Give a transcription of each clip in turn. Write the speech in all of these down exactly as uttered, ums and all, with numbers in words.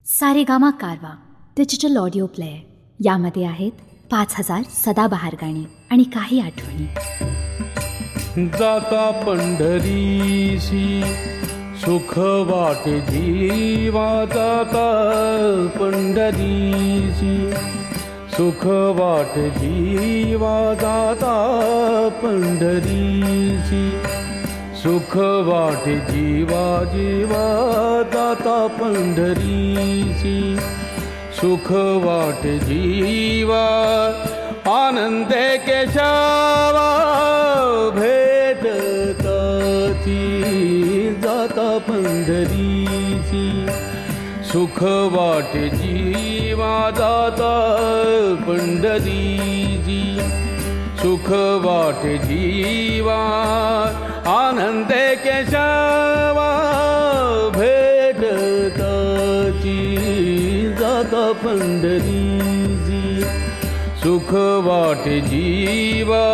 सारेगामा कारवा digital audio player. यामध्ये आहेत पाच हजार सदाबहार गाणी आणि काही आठवणी. जाता पंढरीशी सुख वाटे जीवा, जाता पंढरीशी सुख वाटे जीवा, जाता पंढरीशी सुख वाटे जीवा, जीवा जाता पंढरीशी सुख वाटे जीवा. आनंदे केशवा भेटताची, जाता पंढरीशी सुख वाटे जीवा, जाता पंढरीशी सुख वाटे जीवा. आनंदे केशवा भेटताची, जाता पंढरीशी सुख वाटे जीवा.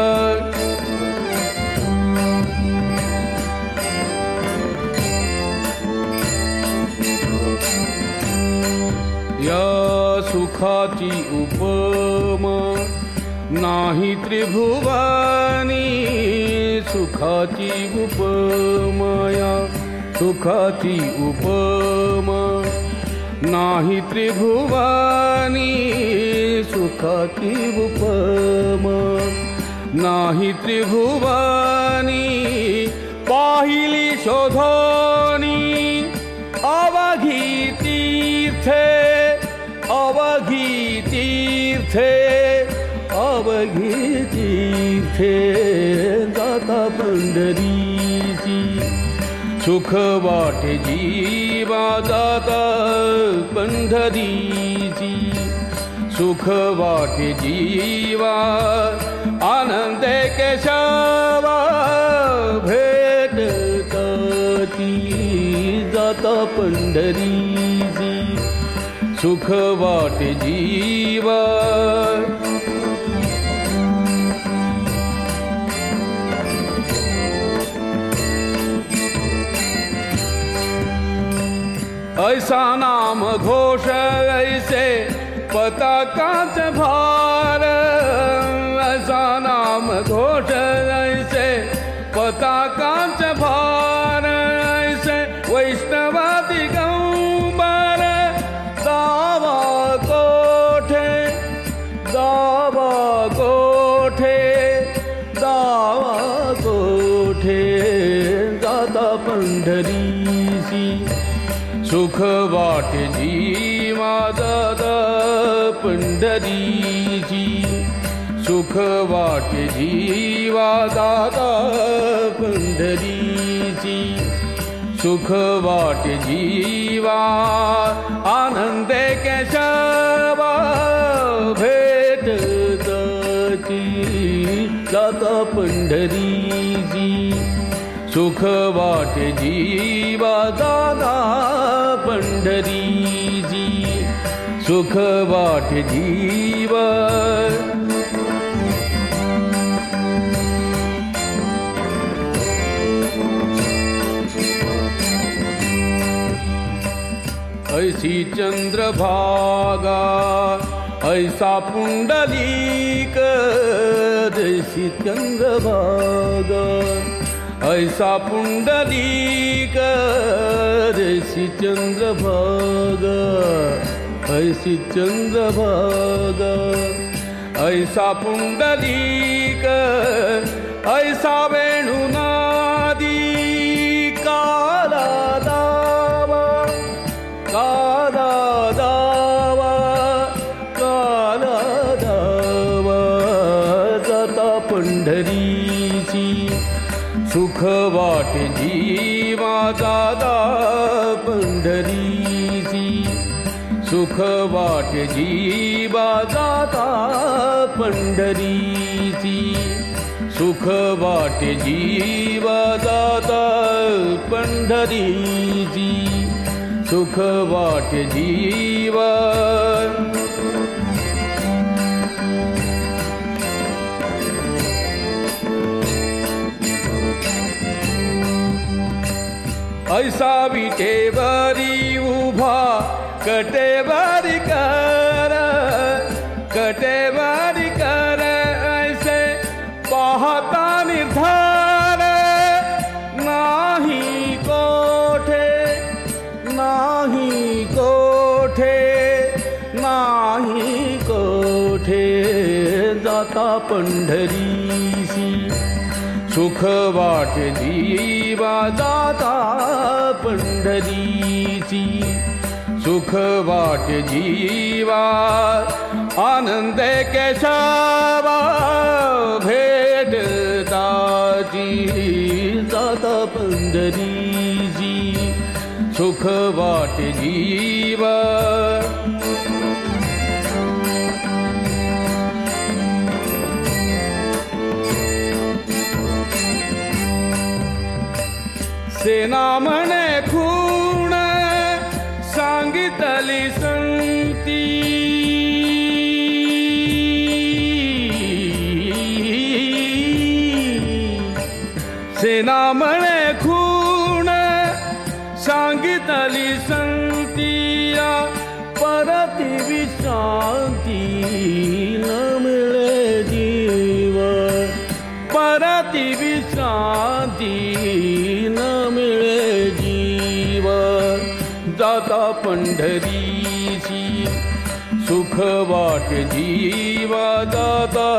या सुखाची उपमा नाही त्रिभुवनी, सुखाची उपमाया सुखाची उपमा नाही त्रिभुवनी, सुखाची उपमा नाही त्रिभुवनी. पाहिली शोधोनी अवघी तीर्थे, अवघी तीर्थे अवघी तीर्थे, जाता पंढरीशी सुख वाटे जीवा, जाता पंढरीशी सुख वाटे जीवा. आनंदे केशवा भेटताची, जाता पंढरीशी सुख वाटे जीवा. ऐसा नाम घोष ऐसे पताकाच भार, ऐसा नाम घोष ऐसे पताकाच भार. ऐसे वैष्णव दिगंबर दावा कोठे, दावा कोठे दावा कोठे, जाता पंढरीशी सुख वाटे जीवा, जाता पंढरीशी सुख वाटे जीवा, जाता पंढरीशी सुख वाटे जीवा. आनंदे केशवा भेटताची, जाता पंढरीशी सुख वाटे जीवा, जाता पंढरीशी सुख वाटे जीवा. ऐसी चंद्रभागा ऐसा पुंडलीक, जैसी चंद्रभागा ऐसा पुंडलीक, जैसी चंद्रभागा ऐसी चंद्रभागा. ऐसा पुंडलीक ऐसा वेणुनादी, काला दावा काला दावा काला दावा, जाता पंढरीशी सुख वाटे जीवा, जाता पंढरीशी सुख वाटे जीवा, जाता पंढरीशी सुख वाटे जीवा, जाता पंढरीशी सुख वाटे जीवा. ऐसा विटेवरी उभा कटेवारी कर कटेवारी कर ऐसे पाहता निर्धार नाही कोठे नाही कोठे नाही कोठे जाता पंढरीसी सुख वाटे जीवा जाता पंढरीसी सुख वाटे जीवा आनंद केशवा भेटताची जाता पंढरीसी सुख वाटे जीवा सेना म्हणे खूण सांगितली संती सेना म्हणे खूण सांगितली संतिया परती विश्रांती न मिळे जीव परती विश्रांती न मिळे जीव जाता पंढरीसी सुख वाटे जीवा जाता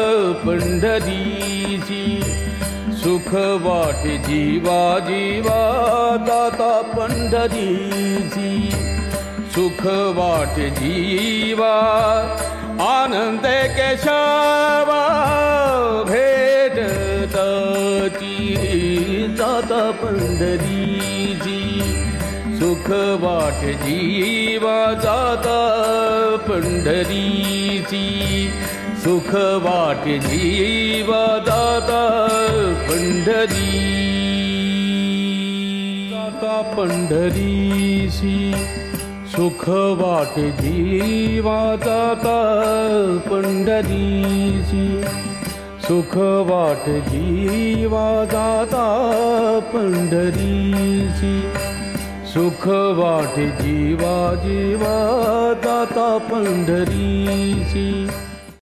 पंढरीसी सुख वाटे जीवा जीवा जाता पंढरीसी सुख वाटे जीवा आनंद केशवा भेटताची जाता पंढरीसी सुख वाटे जीवा जाता पंढरीसी सुख वाटे जीवा जाता पंढरी जाता पंढरीसी सुख वाटे जीवा जाता पंढरीसी सुख वाटे जीवा जाता पंढरीसी सुख वाटे जीवा जीवा जाता पंढरीसी